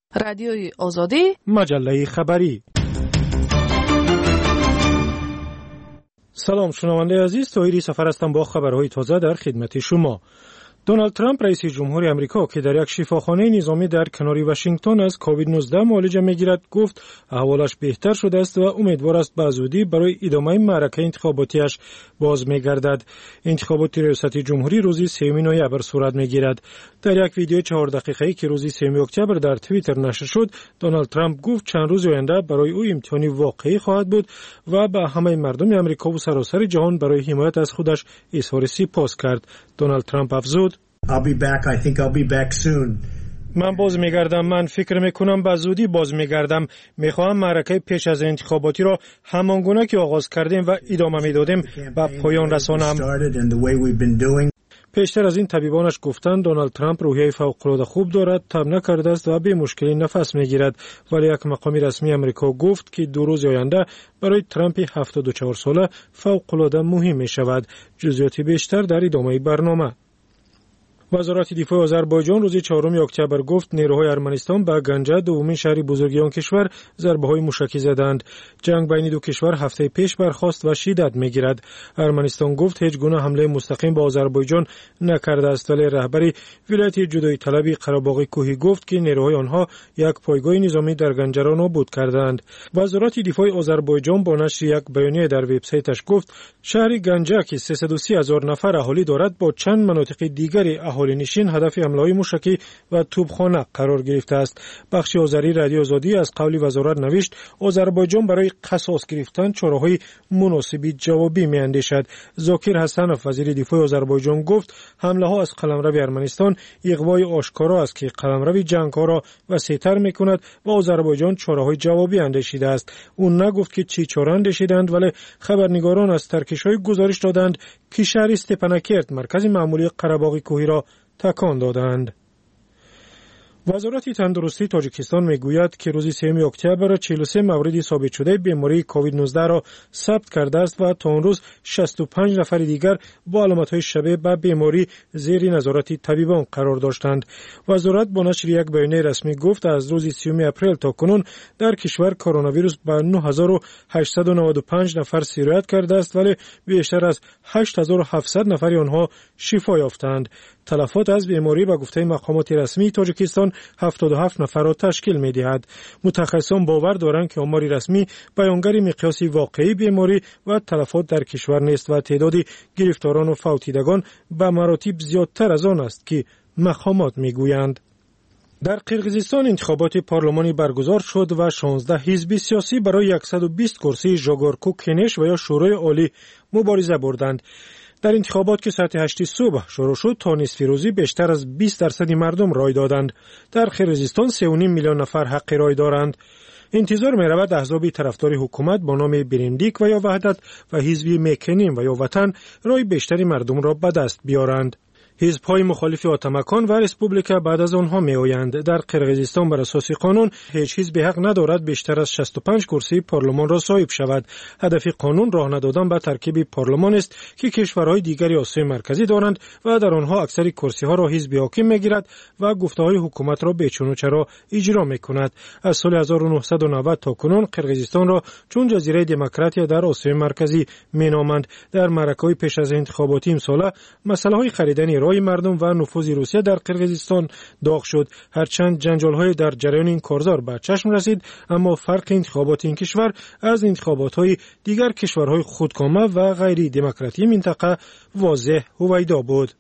رادیوی آزادی، مجله خبری. سلام شنونده عزیز، طاهری سفر هستم با خبرهای تازه در خدمت شما. دونالد ترامپ رئیس جمهور آمریکا که در یک شفاخانه نظامی در کنار واشنگتن از کووید 19 معالجه می‌گیرد گفت احوالش بهتر شده است و امیدوار است به زودی برای ادامه معرکه انتخاباتیش باز می‌گردد. انتخابات ریاست جمهوری روز 3 نوامبر صورت می‌گیرد. در یک ویدیو 4 دقیقه‌ای که روز 3 اکتبر در توییتر نشر شد، دونالد ترامپ گفت چند روز آینده برای او امتحانی واقعی خواهد بود و به همه مردم آمریکا و سراسر جهان برای حمایت از خودش اظهار سپاس کرد. دونالد ترامپ افزود: I'll be back soon. من باز میگردم. من فکر میکنم به زودی باز میگردم. میخواهم معرکه پیش از انتخاباتی را همانگونه که آغاز کردیم و ادامه میدادیم به پایان رسانم. پیشتر از این طبیبانش گفتند دونالد ترامپ روحیه فوق‌العاده خوب دارد، تب نکرده است و به مشکلی نفس میگیرد، ولی یک مقام رسمی آمریکا گفت که 2 روز آینده برای ترامپ 74 ساله فوق‌العاده مهم میشود. جزئیات بیشتر در ادامه برنامه. وزارت دفاع آذربایجان روز 4 اکتبر گفت نیروهای ارمنستان به گنجه دومین شهر بزرگ آن کشور ضربه‌های موشکی زدند. جنگ بین دو کشور هفته پیش برخاست و شدت می‌گیرد. ارمنستان گفت هیچ گونه حمله مستقیم به آذربایجان نکرده است، ولی رهبر ولایت جدایی طلبی قره‌باغ کوهی گفت که نیروهای آنها یک پایگاه نظامی در گنجه را نابود کردند. وزارت دفاع آذربایجان با نشر یک بیانیه در وبسایتش گفت شهر گنجه که 330,000 نفر اهالی دارد با چند مناطق دیگری اهالی نشین هدف حمله‌های موشکی و توپخانه قرار گرفته است. بخش آذری رادیو آزادی از قول وزارت نوشت آذربایجان برای قصاص گرفتن چاره‌های مناسب جوابی می‌اندیشد. ذاکر حسنوف وزیر دفاع آذربایجان گفت حمله‌ها از قلمرو ارمنستان اغوای آشکارا است که قلمرو جنگ‌ها را وسیع‌تر می‌کند و آذربایجان چاره‌های جوابی اندیشیده است. او نگفت که چی چاره اندیشیدند، ولی خبرنگاران از ترکش‌های گزارش دادند که شهر استپاناکرت مرکز معمولی قره‌باغ کوهی را تکان دادند. وزارت تندرستی تاجیکستان میگوید که روز 3 اکتبر 43 مورد ثابت شده بیماری کووید 19 را ثبت کرده است و تا اون روز 65 نفر دیگر با علامت‌های شبیه به بیماری زیر نظارت طبیبان قرار داشتند. وزارت با نشر یک بیانیه رسمی گفت از روز 30 اپریل تا کنون در کشور کرونا ویروس به 9895 نفر سیرایت کرده است، ولی بیشتر از 8700 نفر آنها شفا یافتند. تلفات از بیماری به گفته مقامات رسمی تاجیکستان 77 نفر را تشکیل می‌دهد. متخصصان باور دارند که آمار رسمی بیانگر مقیاس واقعی بیماری و تلفات در کشور نیست و تعداد گرفتاران و فوتیدگان به مراتب زیادتر از آن است که مقامات می‌گویند. در قرقیزستان انتخابات پارلمانی برگزار شد و 16 حزب سیاسی برای 120 کرسی ژاگورکو کنش و یا شورای عالی مبارزه بردند. در انتخابات که ساعت 8 صبح شروع شد تا نصف روزی بیشتر از 20% مردم رای دادند. در قرقیزستان 3.5 میلیون نفر حق رای دارند. انتظار می رود احزاب طرفدار حکومت با نام برندیک و یا وحدت و حزب میکنیم و یا وطن رای بیشتری مردم را به دست بیارند. حزب‌های مخالف آتمکان و ریسپوبلیکا بعد از آنها می‌آیند. در قرقیزستان بر اساس قانون هیچ حزب حق ندارد بیشتر از 65 کرسی پارلمان را صاحب شود. هدف قانون راه ندادن به ترکیب پارلمان است که کشورهای دیگری آسیای مرکزی دارند و در آنها اکثر کرسی‌ها را حزب حاکم می‌گیرد و گفته‌های حکومت را به چون و چرا اجرا می‌کند. از سال 1990 تا کنون قرقیزستان را چون جزیره دموکراتیا در آسیای مرکزی می‌نامند. در معرکه‌های پیش از انتخاباتی امسال مسائل خریدن مردم و نفوذ روسیه در قرقیزستان داغ شد. هرچند جنجال‌های در جریان این کارزار به چشم رسید، اما فرق انتخابات این کشور از انتخابات‌های دیگر کشورهای خودکامه و غیر دموکراتی منطقه واضح هویدا بود.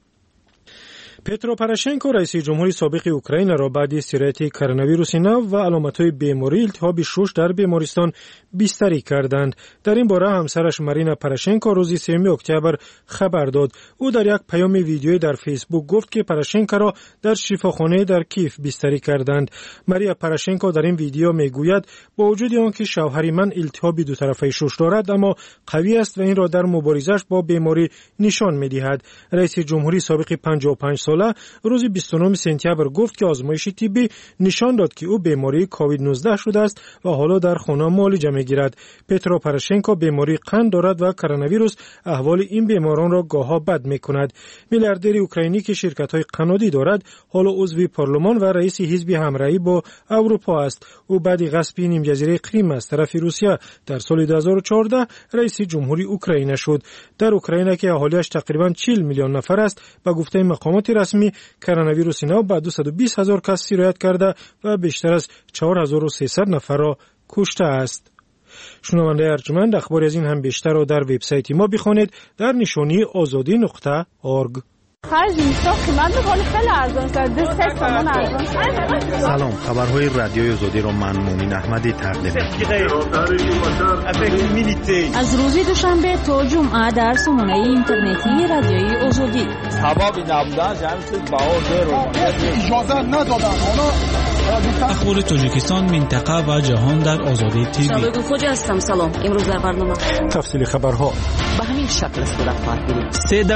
پترو پروشنکو رئیس جمهوری سابق اوکراین را بعد استراحت کرونا ویروس نو و علامت‌های بیماری التهاب شش در بیمارستان بستری کردند. در این باره همسرش مارینا پروشنکو روز 3 اکتبر خبر داد. او در یک پیام ویدیویی در فیسبوک گفت که پروشنکو را در شفاخانه در کیف بستری کردند. ماریا پروشنکو در این ویدیو میگوید با وجود آنکه شوهر من التهاب دو طرفه شش دارد اما قوی است و این را در مبارزش با بیماری نشان می‌دهد. رئیس جمهوری سابق 55 ساله ساله روز 29 سپتامبر گفت که آزمایش طبی نشان داد که او بیماری کووید 19 شده است و حالا در خانه معالجه می‌گیرد. پترو پروشنکو بیماری قند دارد و کرونا ویروس احوال این بیماران را گاه‌ها بد می‌کند. میلیاردر اوکراینی که شرکت‌های قنادی دارد حالا عضو پارلمان و رئیس حزب همراهی با اروپا است. او بعد غصب نیم‌جزیره کریم از طرف روسیه در سال 2014 رئیس جمهوری اوکراین شد. در اوکراین که اهالیش تقریباً 40 میلیون نفر است، به گفته مقامات رسمی کرونا ویروس نو به 220,000 کس سیرایت کرده و بیشتر از 4300 نفر را کشته است. شنونده ارجمند، اخباری از این هم بیشتر را در وبسایت ما بخوانید در نشانی azadi.org. سلام، خبرهای رادیوی آزادی را من مومن احمدی تقدیم می‌کنم. از روز دوشنبه تا جمعه در سامانه اینترنتی رادیوی آزادی. اخبار تاجیکستان، منطقه و جهان در آزادی تیوی. شباب خوجا هستم. سلام. امروز در برنامه تفصیل خبرها به همین شکل صورت خواهد گرفت.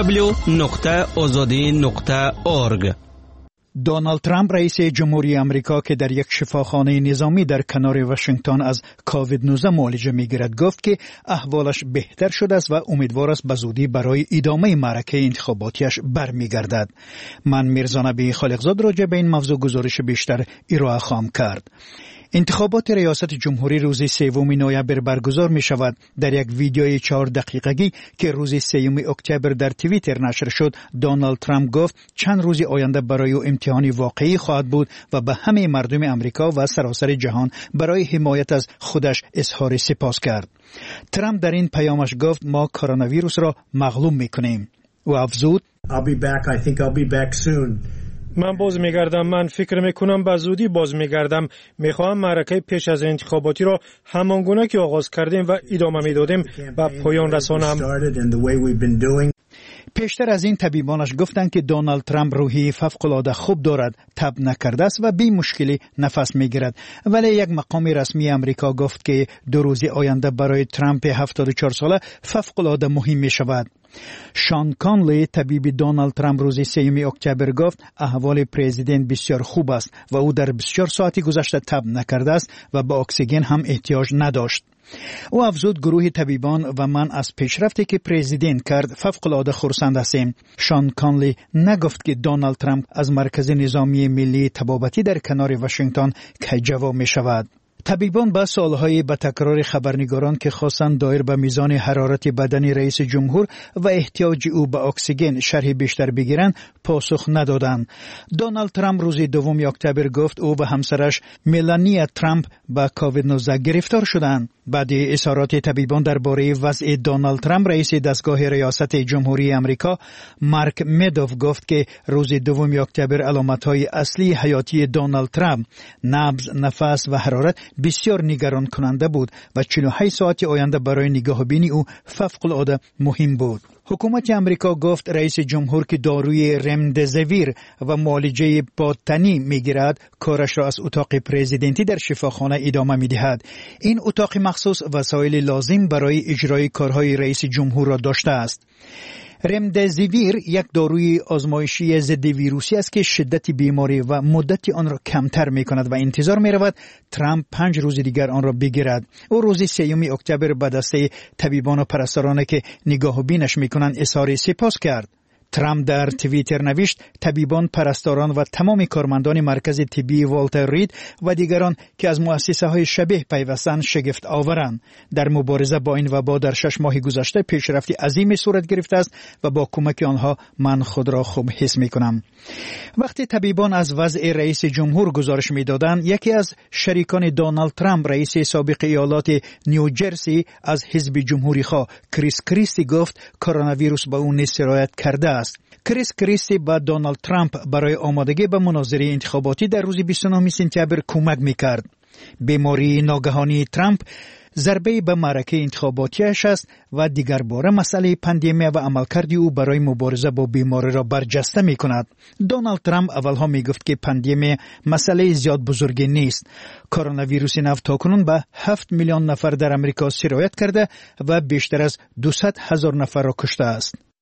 www.azadi.org. دونالد ترامپ رئیس جمهوری آمریکا که در یک شفاخانه نظامی در کنار واشنگتن از کووید 19 معالجه می‌گیرد گفت که احوالش بهتر شده است و امیدوار است به زودی برای ادامه معرکه انتخاباتیش برمیگردد. من میرزا نبی خالقزاد راجع به این موضوع گزارش بیشتر ارائه خواهم کرد. انتخابات ریاست جمهوری روز 3 نوامبر برگزار می شود. در یک ویدیوی 4 دقیقگی که روز 3 اکتبر در توییتر نشر شد، دونالد ترامپ گفت چند روز آینده برای او امتحانی واقعی خواهد بود و به همه مردم امریکا و سراسر جهان برای حمایت از خودش اظهار سپاس کرد. ترامپ در این پیامش گفت ما کرونا ویروس را مغلوب می کنیم. و افزود I'll be back. I think I'll be back soon. من باز میگردم. من فکر میکنم به زودی باز میگردم. میخواهم معرکه پیش از انتخاباتی را همانگونه که آغاز کردیم و ادامه میدادیم به پایان رسانم. پیشتر از این طبیبانش گفتند که دونالد ترامپ روحی فوق‌العاده خوب دارد، تب نکرده است و بی مشکلی نفس میگیرد. ولی یک مقام رسمی امریکا گفت که 2 روز آینده برای ترامپ 74 ساله فوق‌العاده مهم می شود. شان کانلی طبیب دونالد ترامپ روز 3 اکتبر گفت احوال پرزیدنت بسیار خوب است و او در بسیار ساعتی گذشته تب نکرده است و به اکسیژن هم احتیاج نداشت. او افزود گروه طبیبان و من از پیشرفتی که پرزیدنت کرد فوق‌العاده خرسند هستیم. شان کانلی نگفت که دونالد ترامپ از مرکز نظامی ملی طبابتی در کنار واشنگتن کی جواب می شود. طبیبان با سالهای به تکرار خبرنگاران که خواستند دایر به میزان حرارت بدن رئیس جمهور و احتیاج او به اکسیژن شرح بیشتر بگیرند پاسخ ندادند. دونالد ترامپ روز 2 اکتبر گفت او و همسرش ملانیا ترامپ با کووید 19 گرفتار شدند. بعد اظهارات طبیبان درباره وضع دونالد ترامپ، رئیس دستگاه ریاست جمهوری آمریکا مارک مدوف گفت که روز 2 اکتبر علامت‌های اصلی حیاتی دونالد ترامپ، نبض، نفس و حرارت بسیار نگران کننده بود و 48 ساعت آینده برای نگاهبینی او فوق‌العاده مهم بود. حکومت امریکا گفت رئیس جمهور که داروی رمدزویر و معالجه بادتنی میگیرد کارش را از اتاق پرزیدنتی در شفاخانه ادامه میدهد. این اتاق مخصوص وسایل لازم برای اجرای کارهای رئیس جمهور را داشته است. رمدزویر یک داروی آزمایشی ضد ویروسی است که شدت بیماری و مدت آن را کمتر می کند و انتظار می رود ترامپ 5 روز دیگر آن را بگیرد. او روز 3 اکتبر به دسته طبیبان و پرستارانی که نگاه و بینش می کنند اظهار سپاس کرد. ترامپ در توییتر نوشت طبیبان، پرستاران و تمام کارمندان مرکز طبی والتر رید و دیگران که از مؤسسه‌های شبیه پیوستند شگفت آورند. در مبارزه با این وبا در 6 ماه گذشته پیشرفتی عظیمی صورت گرفته است و با کمک آنها من خود را خوب حس می‌کنم. وقتی طبیبان از وضع رئیس جمهور گزارش می‌دادند، یکی از شریکان دونالد ترامپ، رئیس سابق ایالات نیوجرسی از حزب جمهوری‌خواه کریس کریستی گفت کرونا ویروس به او سرایت کرده است. کریس کریستی با دونالد ترامپ برای آمادگی به مناظره انتخاباتی در روز 29 سپتامبر کمک می‌کرد. بیماری ناگهانی ترامپ ضربه به معرکه انتخاباتیش است و دیگر باره مسئله پاندمی و عملکرد او برای مبارزه با بیماری را برجسته می کند. دونالد ترامپ اولها می گفت که پاندمی مسئله زیاد بزرگی نیست. کرونا ویروس نو تاکنون به 7 میلیون نفر در امریکا سرایت کرده و بیشتر از 200,000 نفر را کشته است.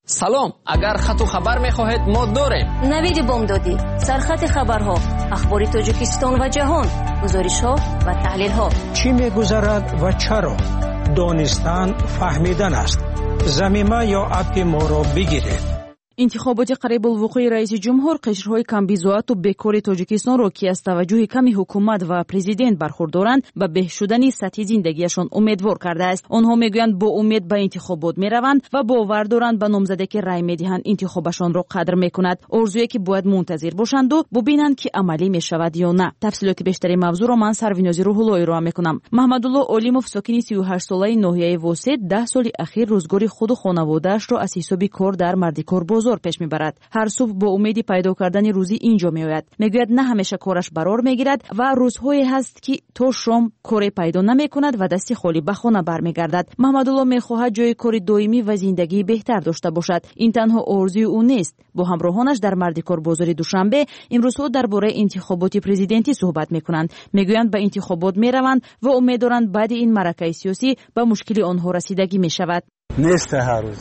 салом, агар хату хабар мехоҳед мо дорем. навиди бомдодӣ, сархати хабарҳо, ахбори тоҷикистон ва ҷаҳон, гузоришҳо ва таҳлилҳо. чӣ мегузарад ва чаро? донистан фаҳмидан аст. замима ё апи моро бигиред. интихоботи қарибулвуқӯи раиси ҷумҳур қишрҳои камбизоату бекори тоҷикистонро ки аз таваҷҷӯҳи ками ҳукумат ва президент бархурдоранд ба беҳ шудани сатҳи зиндагиашон умедвор кардааст. онҳо мегӯянд бо умед ба интихобот мераванд ва бовар доранд ба номзаде ки рай медиҳанд интихобашонро қадр мекунад. орзуе ки бояд мунтазир бошанду бубинанд ки амалӣ мешавад ё на. тафсилоти бештари мавзӯъро ман Сарвинози Рӯҳулло ироа мекунам. Маҳмадулло Олимов сокини 38-солаи ноҳияи Восет 10 соли ахир рӯзгори худу хонаводаашро аз ҳисоби кор дар мардикор пеш мебарад. ҳар субҳ бо умеди пайдо кардани рӯзӣ инҷо меояд. мегӯяд на ҳамеша кораш барор мегирад ва рӯзҳое ҳаст ки то шом коре пайдо намекунад ва дасти холӣ ба хона бармегардад. маҳмадулло мехоҳад ҷои кори доимӣ ва зиндагии беҳтар дошта бошад. ин танҳо орзуи ӯ нест. бо ҳамроҳонаш дар мардикор бозори Душанбе имрӯзҳо дар бораи интихоботи президентӣ суҳбат мекунанд. мегӯянд ба интихобот мераванд ва умед доранд баъди ин маъракаи сиёсӣ ба мушкили онҳо расидагӣ мешавад. нест ҳар рӯз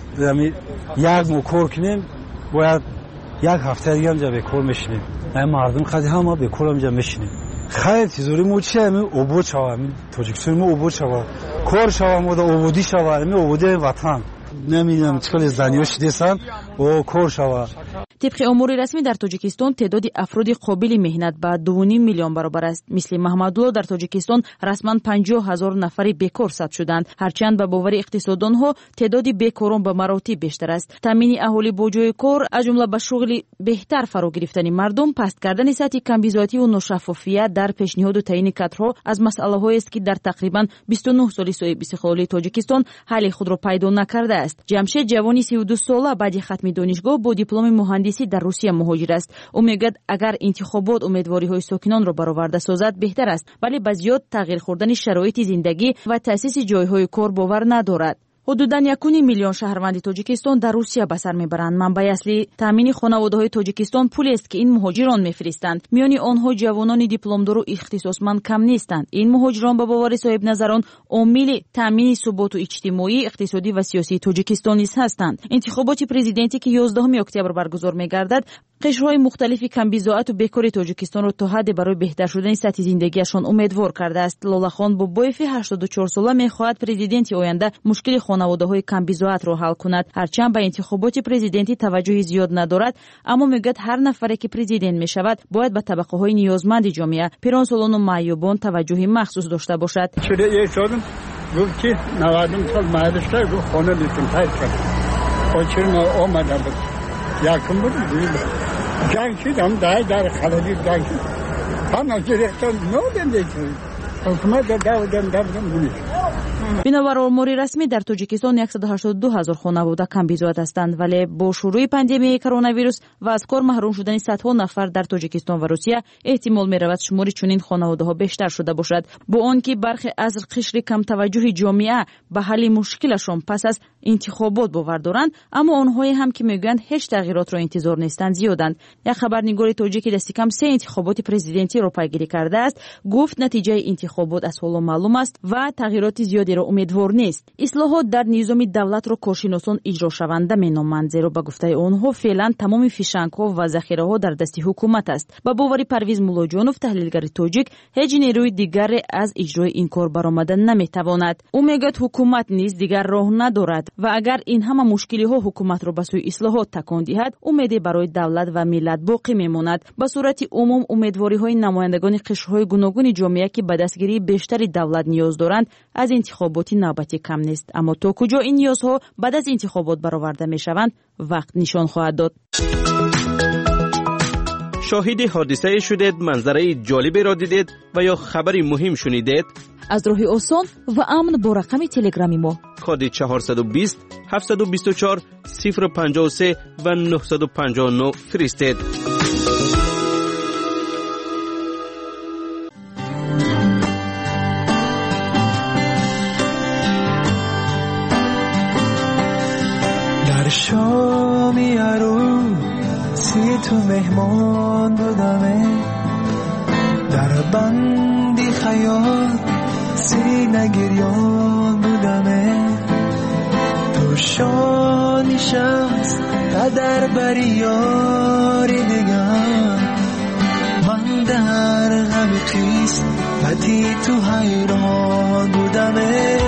як мо кор кунем бояд як ҳафта дига ҳамҷа бекор мешинем. мардум хази ҳама бекор ҳамҷа мешинем. хайр тизори мо чи обод шава, тоҷикистони мо обод шава, кор шава, мода ободӣ шава, ободии ватан. намедонам чӣ кали занё шидесанд о кор шава. طبق امور رسمی در تاجیکستان تعداد افراد قابل مهنت به 2.5 میلیون برابر است. مثل محمدالله در تاجیکستان رسما 50,000 نفری بیکار ثبت شدند. هرچند به باور اقتصاددان ها تعداد بیکاران به مراتب بیشتر است. تامین اهالی با جای کار از جمله به شغل بهتر فرا گرفتن مردم، پست کردن سطح کمبیزاتی و ناشفافیت در پیشنهاد و تعیین کادرها از مسائل‌هایی است که در تقریبا 29 سال صاحب استقلالی تاجیکستان حل خود را پیدا نکرده است. جمشید جوانی 32 ساله بعد ختم دانشگاه با دیپلم مهندسی در روسیه مهاجر است. او میگوید اگر انتخابات امیدواری‌های ساکنان را برآورده سازد بهتر است، ولی به زیاد تغییر خوردن شرایط زندگی و تأسیس جای‌های کار باور ندارد. حدوداً 1 میلیون شهروند تاجیکستان در روسیه به سر میبرند. منبع اصلی تامین خانواده‌های تاجیکستان پولی است که این مهاجران میفرستند. میان آنها جوانان دیپلمدار و اختصاصمند کم نیستند. این مهاجران به باور صاحب نظران عامل تامین ثبات و اجتماعی، اقتصادی و سیاسی تاجیکستان نیز هستند. انتخابات پرزیدنتی که 11 اکتبر برگزار می‌گردد، قشرهای مختلف کمبیزاعت و بیکاری تاجیکستان را تا حد برای بهتر شدن سطح زندگیشان امیدوار کرده است. لالخان با بایف 84 ساله می‌خواهد پرزیدنت آینده مشکل خانواده‌های کمبیزاعت را حل کند. هرچند به انتخابات پرزیدنتی توجهی زیاد ندارد، اما میگوید هر نفری که پرزیدنت میشود باید به طبقه‌های نیازمند جامعه، پیرانسالان و معیوبان توجهی مخصوص داشته باشد. گفت که 90 سال مدرسه گفت خانه لیتون تایید کرد. آچرم آمده بود. یکم بود دیگه. جنگ شدم در خلالی جنگ شد. تنها جریختان نودم حکومت دادم بونید. بنابر آمار رسمی در تاجیکستان 182,000 خانواده کمبیزاعت هستند، ولی با شروع پاندمی کرونا ویروس و از کار محروم شدن صدها نفر در تاجیکستان و روسیه احتمال می‌رود شمار چنین خانواده‌ها بیشتر شده باشد. با آنکه برخی از قشر کم توجه جامعه به حل مشکلشان پس از انتخابات باور دارند، اما آنهایی هم که میگویند هیچ تغییرات را انتظار نیستند زیادند. یک خبرنگار تاجیکی دستی کم 3 انتخابات پرزیدنتی را پیگیری کرده است. گفت نتیجه انتخابات از حالا معلوم است و تغییرات زیادی را امیدوار نیست. اصلاحات در نظام دولت را کارشناسان اجرا شونده مینامند، زیرا به گفته آنها فعلا تمام فیشنگ‌ها و ذخیره‌ها در دست حکومت است. با باور پرویز مولاجانوف تحلیلگر تاجیک، هیچ نیروی دیگر از اجرای این کار برآمدن نمیتواند. او میگوید حکومت نیز دیگر راه ندارد و اگر این همه مشکل‌ها حکومت را به سوی اصلاحات تکان دهد، امیدی برای دولت و ملت باقی میماند. به صورت عموم امیدواری‌های نمایندگان قشرهای گوناگون جامعه که به دستگیری بیشتری دولت نیاز دارند از انتخابات نوبتی کم نیست، اما تا کجا این نیازها بعد از انتخابات برآورده میشوند وقت نشان خواهد داد. شاهد حادثه شدید، منظره جالبی را دیدید و یا خبری مهم شنیدید؟ از راه آسان و امن با رقم تلگرامی ما کد 420 724 053 و 959 فرستید. شامی عروسی تو مهمان بودمه، در بندی خیال سینه گریان بودمه، تو شانی نشست قدر بر یاری دیگر من در غم خیس وقتی تو حیران بودمه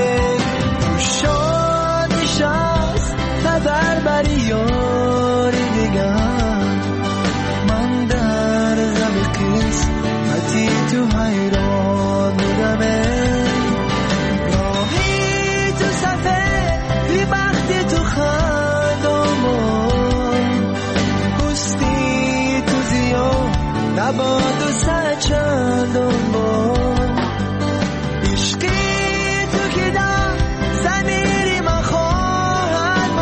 شو نشست قدر بر یاری دیگر من در غم خیس وقتی تو حیران بودمه راهی تو صفه بی بختی تو خندامون پستی تو زیاد نباد و سچندم بون عشقی تو که در زمیری من خواهد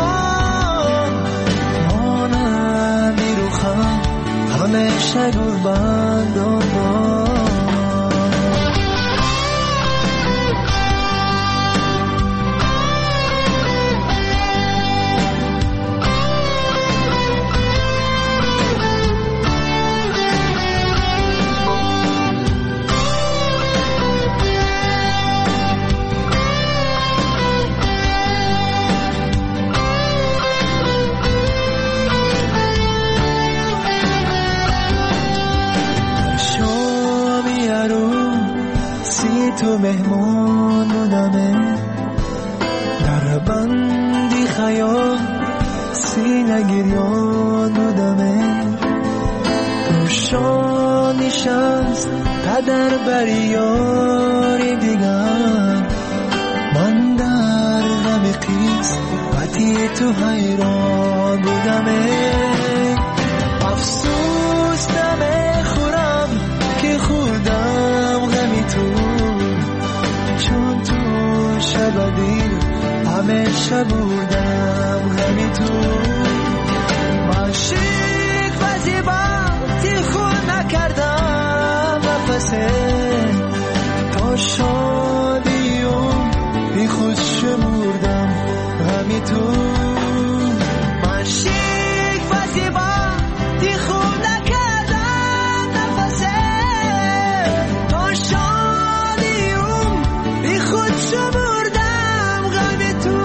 مانمی رو خم همیشه گربندم بون تو مهمان بودمه در بندی خیال سینه گریان بودمه روشان نشست قدر بر یاری دیگر من در غم قیس وقتی تو حیران بودمه افسوس نمیخورم که خوردم غمی تو چون تو شبابی همیشه بودم غمی تو عاشق و زیبا تی خود نکردم نفسه تا شادیم بی خود شمردم غمی تو عاشق و زیبا تی خود نکردم نفسه تا شادیم بی خود شمردم غمی تو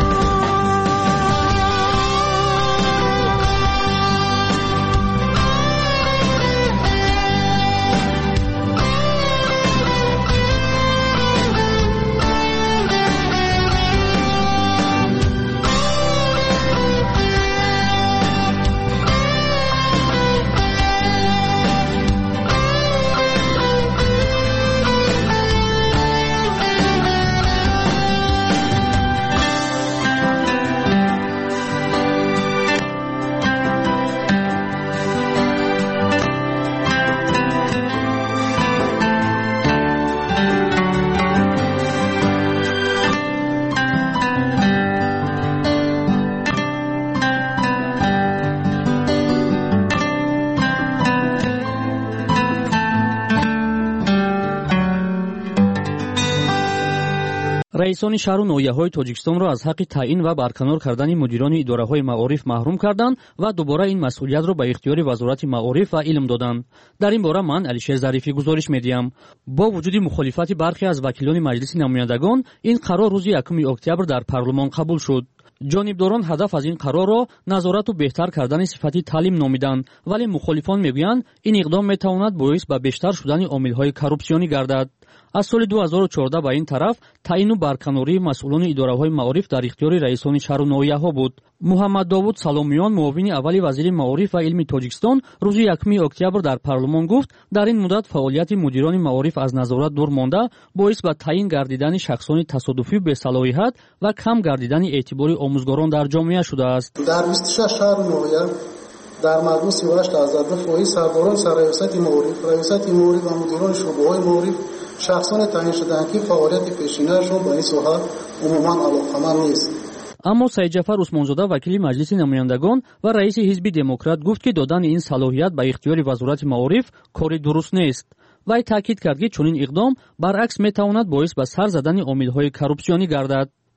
раисони шаҳру ноҳияҳои тоҷикистонро аз ҳаққи таъин ва барканор кардани мудирони идораҳои маориф маҳрум карданд ва дубора ин масъулиятро ба ихтиёри вазорати маориф ва илм доданд. дар ин бора ман алишер зарифӣ гузориш медиҳам. бо вуҷуди мухолифати бархе аз вакилони маҷлиси намояндагон ин қарор рӯзи 1 октябр дар парлумон қабул шуд. ҷонибдорон ҳадаф аз ин қарорро назорату беҳтар кардани сифати таълим номиданд, вале мухолифон мегӯянд ин иқдом метавонад боис ба бештар шудани омилҳои коррупсионӣ гардад. аз соли 2014 ба ин тараф таъину барканории масъулони идораҳои маориф дар ихтиёри раисони шаҳру ноҳияҳо буд. муҳаммад довуд саломиён, муовини аввали вазири маориф ва илми Тоҷикистон, рӯзи 1 октябр дар парлумон гуфт, дар ин муддат фаъолияти мудирони маориф аз назорат дур монда боис ба таъин гардидани шахсони тасодуфӣ бесалоҳият ва кам гардидани эътибори омӯзгорон дар ҷомеа шудааст. дар 26 шаҳру ноҳия дар маҷмӯъ 38 аз 2 фоиз сарборон сарраёсати маориф ва мудирони шуъбаҳои маориф шахсоне таъин шуданд ки фаъолияти пешинаашон ба ин соҳа умуман алоқаманд нест. аммо Саидҷафар Усмонзода, вакили маҷлиси намояндагон ва раиси ҳизби демократ, гуфт, ки додани ин салоҳият ба ихтиёри вазорати маориф кори дуруст нест. вай таъкид кард, ки чунин иқдом баръакс метавонад боис ба сар задани омилҳои коррупсионӣ гардад.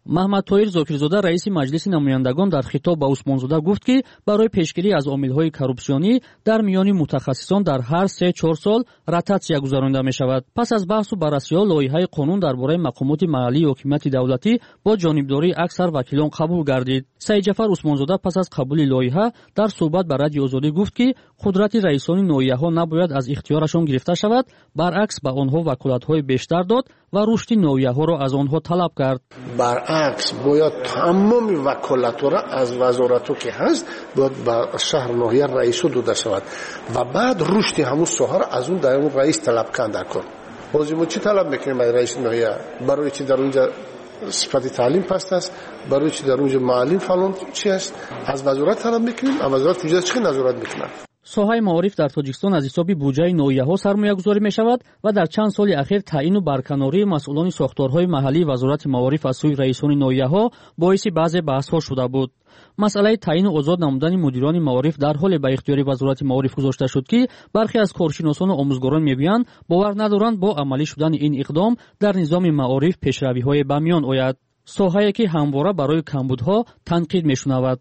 محمد طاهر زاکرزاده رئیس مجلس نمایندگان در خطاب به عثمانزاده گفت که برای پیشگیری از عامل‌های کورپسیونی در میان متخصصان در هر 3-4 سال رتاتسیا گذرانده می‌شود. پس از بحث و بررسی‌ها لایحه قانون درباره مقامات محلی حکومت دولتی با جانبداری اکثر وکیلان قبول گردید. سعید جعفر عثمانزاده پس از قبول لایحه در صحبت با رادیو آزادی گفت که قدرت رئیسان ناحیه‌ها نباید از اختیارشان گرفته شود، برعکس به آنها وکالت‌های بیشتر داد و رشد ناحیه‌ها را از آنها طلب کرد. برعکس باید تمام وکالت‌ها را از وزارت‌ها که هست باید به شهر ناحیه رئیس‌ها داده شود و بعد رشد همون ساحه را از اون دائم رئیس طلب کنده کن. بازی ما چی طلب می‌کنیم از رئیس ناحیه؟ برای چی در اونجا صفت تعلیم پست است، برای چی در اونجا معلم فلان چی است؟ از وزارت طلب می‌کنیم، از وزارت اونجا چه نظارت می‌کنه؟ ساحه معارف در تاجیکستان از حساب بودجه ناحیه‌ها سرمایه‌گذاری می‌شود و در چند سال اخیر تعیین و برکناری مسئولان ساختارهای محلی وزارت معارف از سوی رئیسان ناحیه‌ها باعث بعضی بحث‌ها شده بود. مسئله تعیین و آزاد نمودن مدیران معارف در حال به اختیار وزارت معارف گذاشته شد که برخی از کارشناسان و آموزگاران می‌گویند باور ندارند با عملی شدن این اقدام در نظام معارف پیشروی‌های به میان آید. ساحه‌ای که همواره برای کمبودها تنقید می‌شنود.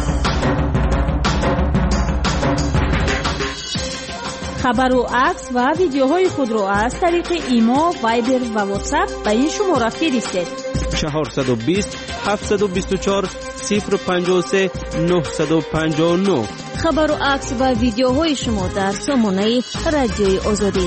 خبر و عکس و ویدیوهای خود را از طریق ایما، وایبر و واتساپ به این شماره فرستید. 420 724 053 959. خبر و عکس و ویدیوهای شما در سامانه رادیوی آزادی.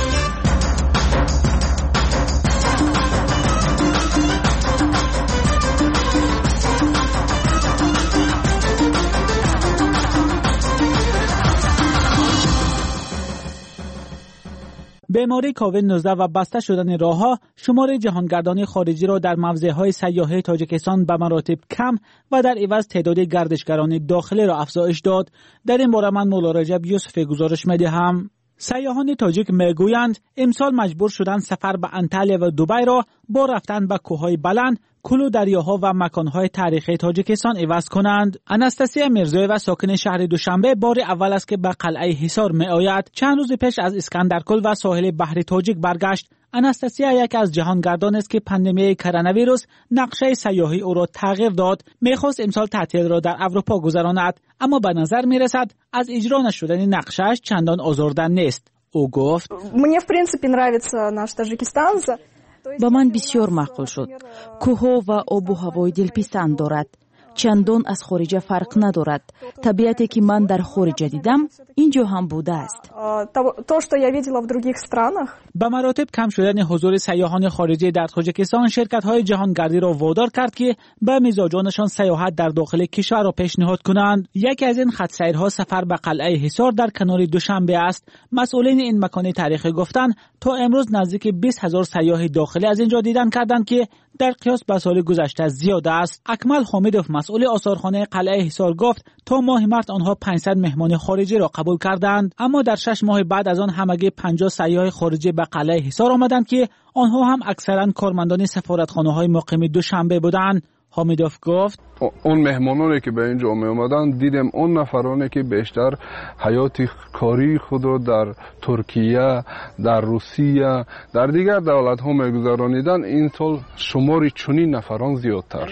بیماری کووید 19 و بسته شدن راه‌ها شمار جهانگردان خارجی را در موضع‌های سیاحی تاجیکستان به مراتب کم و در عوض تعداد گردشگران داخلی را افزایش داد. در این باره من مولا رجب یوسفی گزارش می‌دهم. سیاحان تاجیک میگویند امسال مجبور شدند سفر به انطالیا و دبی را با رفتن به کوههای بلند، کلو دریاها و مکانهای تاریخی تاجیکستان عوض کنند. اناستاسیا میرزایوا ساکن شهر دوشنبه بار اول است که به قلعه حصار می آید. چند روز پیش از اسکندرکل و ساحل بحر تاجیک برگشت. اناستاسیا یکی از جهانگردان است که پاندمی کرونا ویروس نقشه سیاحی او را تغییر داد. میخواست امسال تعطیل را در اروپا گذراند، اما به نظر میرسد از اجرا نشدن نقشه‌اش چندان آزرده نیست. او گفت: Мне в принципе нравится наш Таджикистан. با من بسیار معقول شد. کوه و آب و هوای دلپسند دارد. چندان از خارج فرق ندارد. طبیعتی که من در خارج دیدم اینجا هم بوده است. То, что я видела в других странах. به مراتب کم شدن حضور سیاحان خارجی در تاجیکستان شرکت‌های جهانگردی را وادار کرد که به مزاجانشان سیاحت در داخل کشور را پیشنهاد کنند. یکی از این خط سیرها سفر به قلعه حصار در کنار دوشنبه است. مسئولین این مکان تاریخی گفتند تا امروز نزدیک 20,000 سیاح داخلی از اینجا دیدن کردند که در قیاس به سال گذشته زیاد است. اکمل حامدوف مسئول آثارخانه قلعه حصار گفت تا ماه مارس آنها 500 مهمان خارجی را قبول کردند، اما در 6 ماه بعد از آن همگی 50 سیاح خارجی به قلعه حصار آمدند که آنها هم اکثرا کارمندان سفارتخانه‌های مقیم دوشنبه بودند. حامدوف گفت: اون مهمانانی که به اینجا می اومدن دیدم اون نفرانی که بیشتر حیات کاری خود رو در ترکیه، در روسیه، در دیگر دولت ها میگذرانیدن. این سال شماری چنین نفران زیادتر.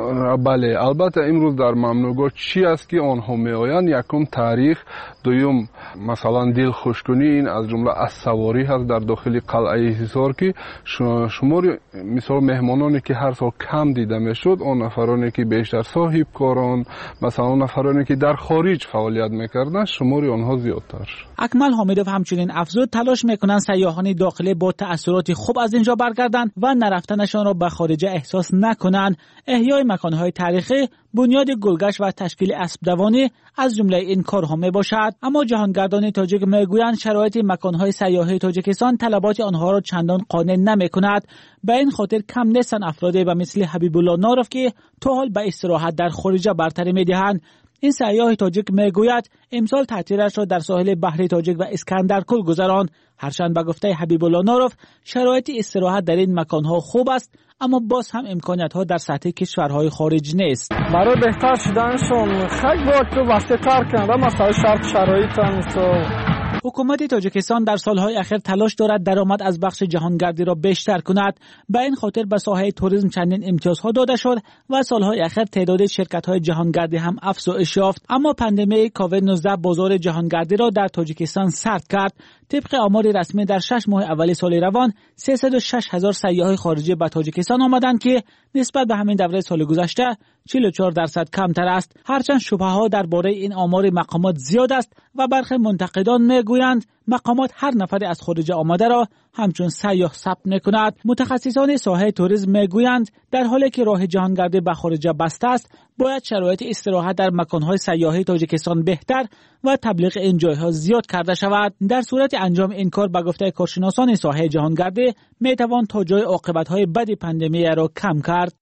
بله، البته امروز در ممنوعگاه چی است که آنها می آیند؟ یکم تاریخ، دوم مثلا دل خوشکنی، این از جمله از سواری هست در داخل قلعه حصار که شماری مثال مهمانانی که هر سال کم دیده میشد، اون نفرانی که بیشتر صاحب کاران، مثلا نفرانی که در خارج فعالیت میکردن، شماری آنها زیادتر. اکمل حامدوف همچنین افزود تلاش میکنند سیاحان داخلی با تأثیرات خوب از اینجا برگردند و نرفتنشان را به خارج احساس نکنند. احیای مکانهای تاریخی، بنیاد گلگشت و تشکیل اسب دوانی از جمله این کارها میباشد. اما جهانگردان تاجیک میگویند شرایط مکانهای سیاحی تاجیکستان طلبات آنها را چندان قانع نمیکند. به این خاطر کم نیستند افرادی به مثل حبیب الله ناروف که تا حال به استراحت در خارج برتری میدهند. این سیاح تاجیک میگوید امسال تعطیلش را در ساحل بحر تاجیک و اسکندرکل گذراند. هرچند به گفته حبیب الله ناروف شرایط استراحت در این مکانها خوب است، اما باز هم امکانیت‌ها در سطح کشورهای خارج نیست. برای بهتر شدنشون خیلی وقت واسطه‌تر کردن، مثلا شرایط حکومت تاجیکستان در سالهای اخیر تلاش دارد درآمد از بخش جهانگردی را بیشتر کند. به این خاطر به ساحه توریسم چندین امتیازها داده شد و سالهای اخیر تعداد شرکت‌های جهانگردی هم افزایش یافت. اما پاندمی کووید 19 بازار جهانگردی را در تاجیکستان سرد کرد. طبق آمار رسمی در 6 ماه اول سال روان 306,000 سیاح خارجی به تاجیکستان آمدند که نسبت به همین دوره سال گذشته 44% کمتر است. هرچند شبهه‌ها درباره این آمار مقامات زیاد است و برخی منتقدان میگویند مقامات هر نفری از خارج آمده را همچون سیاح ثبت می‌کند. متخصصان ساحه توریسم میگویند در حالی که راه جهانگردی به خارج بسته است، باید شرایط استراحت در مکان‌های سیاحی تاجیکستان بهتر و تبلیغ این جای‌ها زیاد کرده شود. در صورت انجام این کار به گفته کارشناسان ساحه جهانگردی میتوان تا جای عاقبت‌های بد پاندمی را کم کرد.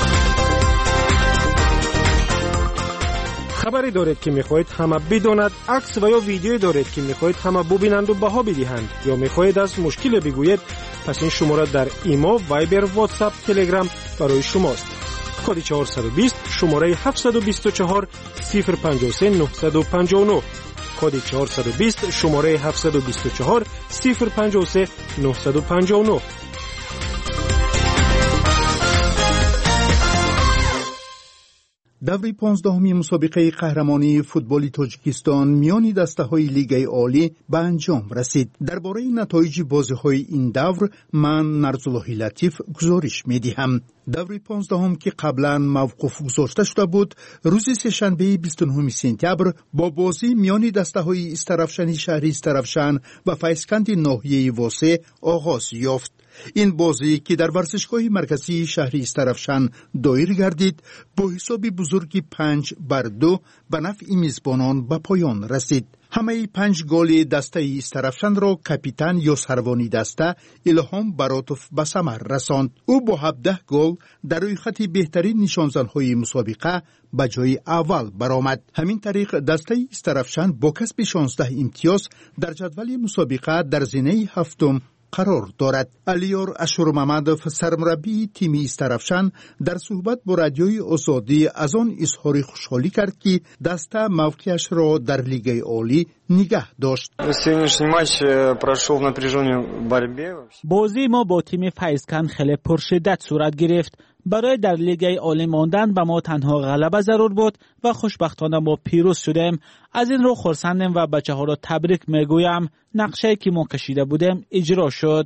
خبری دارید که میخواهید همه بداند، عکس و یا ویدیویی دارید که میخواهید همه ببینند و بها بدهند، یا میخواهید از مشکل بگویید، پس این شماره در ایمو، وایبر، واتساپ، تلگرام برای شماست. کد 420 شماره 724 053 959. کد 420 شماره 724 053 959. دوره 15 مسابقه قهرمانی فوتبال تاجیکستان میان دسته‌های لیگ عالی به انجام رسید. درباره نتایج بازی‌های این دور من نرزالله لطیف گزارش می‌دهم. دوره 15 که قبلا موقوف گذاشته شده بود، روز سه‌شنبه 29 سپتامبر با بازی میان دسته‌های استرافشان شهری استرافشان و فیضکند ناحیه واسه آغاز یافت. این بازی که در ورزشگاه مرکزی شهری استرافشان دایر گردید با حساب بزرگی 5-2 به نفع میزبانان به پایان رسید. همه 5 گل دسته استرافشان را کاپیتان یا سروانی دسته الهام براتوف به ثمر رساند. او با 17 گل در روی خط بهترین نشانزن‌های مسابقه به جای اول برآمد. همین طریق دسته استرافشان با کسب 16 امتیاز در جدول مسابقه در زینه هفتم قرار دارد. علیار اشورممدوف سرمربی تیم استرافشان در صحبت با رادیوی آزادی از آن اظهار خوشحالی کرد که دسته موقعش را در لیگ عالی نگه داشت. بازی ما با تیم فیضکند خیلی پرشدت صورت گرفت. برای در لیگ عالی ماندن به ما تنها غلبه ضرور بود و خوشبختانه ما پیروز شدیم. از این رو خرسندیم و بچه‌ها را تبریک میگویم. نقشه‌ای که ما کشیده بودیم اجرا شد.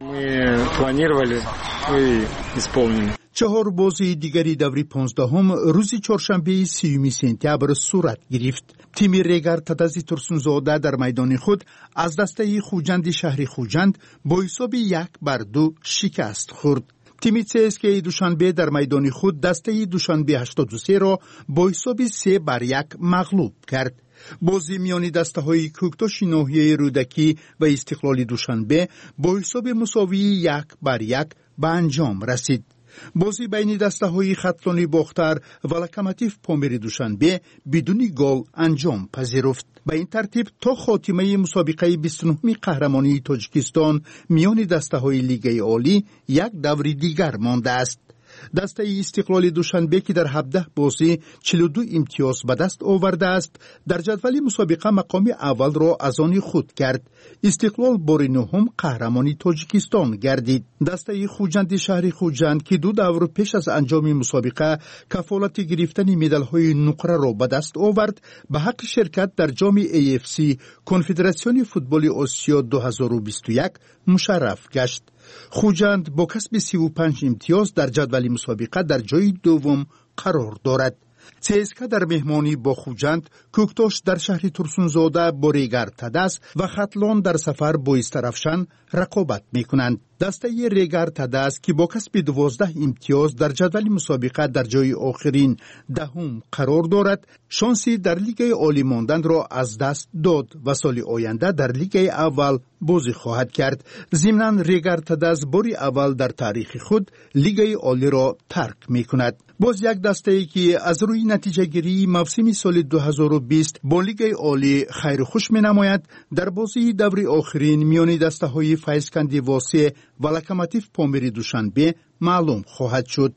4 بازی دیگری دوره 15 روز چهارشنبه 30 سپتامبر صورت گرفت. تیم ریگر تدازی ترسونزاده در میدان خود از دسته خوجند شهری خوجند با حساب 1-2 شکست خورد. تیم CSKA دوشنبه در میدان خود دسته دوشنبه 83 را با حساب 3-1 مغلوب کرد. بازی میان دسته‌های کوکتاش ناحیه رودکی و استقلال دوشنبه با حساب مساوی 1-1 به انجام رسید. بازی بین دسته‌های خطلانی باختر و لوکوموتیو پامیر دوشنبه بدون گل انجام پذیرفت. به این ترتیب تا خاتمه مسابقه 29 قهرمانی تاجیکستان میان دسته‌های لیگ عالی یک دوره دیگر مانده است. دسته استقلال دوشنبه که در 17 بازی 42 امتیاز به دست آورده است، در جدول مسابقه مقام اول را از آن خود کرد. استقلال بار نهم قهرمانی تاجیکستان گردید. دسته خوجند شهری خوجند که 2 دور پیش از انجام مسابقه کفالت گرفتن مدال‌های نقره را به دست آورد، به حق شرکت در جام AFC کنفدراسیون فوتبال آسیا 2021 مشرف گشت. خوجند با کسب 35 امتیاز در جدول مسابقه در جای دوم قرار دارد. CSKA در مهمانی با خوجند، کوکتاش در شهر ترسونزاده با ریگر تداس و خطلان در سفر با استرافشان رقابت میکنند. دسته ریگر تداس که با کسب 12 امتیاز در جدول مسابقه در جای آخرین دهم قرار دارد، شانسی در لیگ عالی ماندن را از دست داد و سال آینده در لیگ اول بازی خواهد کرد. ضمناً ریگر تداس باری اول در تاریخ خود لیگ عالی را ترک میکند. باز یک دسته که از روی نتیجه گیری موسم سال 2020 با لیگ عالی خیر خوش می نماید، در بازی دوره آخرین میان دسته های فیضکند واسه و لوکوموتیو پامیر دوشنبه معلوم خواهد شد.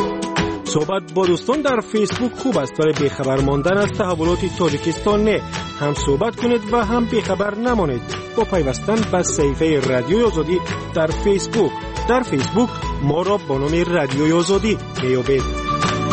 صحبت با دوستان در فیسبوک خوب است، ولی بیخبر ماندن از تحولات تاجیکستان نه. هم صحبت کنید و هم بیخبر نمانید با پیوستن به صفحه رادیوی آزادی در فیسبوک. در فیسبوک ما را با نام رادیوی آزادی میابید.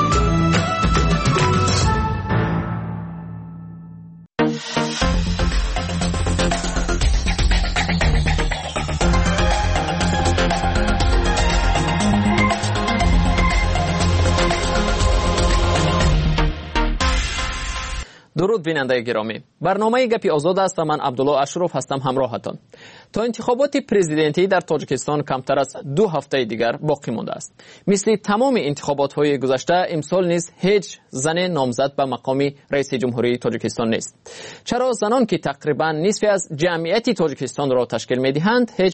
درود بیننده گرامی، برنامه گپی آزاد است و من عبدالله اشرف هستم همراهتان. تا انتخابات پرزیدنتی در تاجیکستان کمتر از 2 هفته دیگر باقی مانده است. مثل تمام انتخابات های گذشته امسال نیز هیچ زن نامزد به مقام رئیس جمهوری تاجیکستان نیست. چرا زنان که تقریبا نصف از جمعیت تاجیکستان را تشکیل می‌دهند هیچ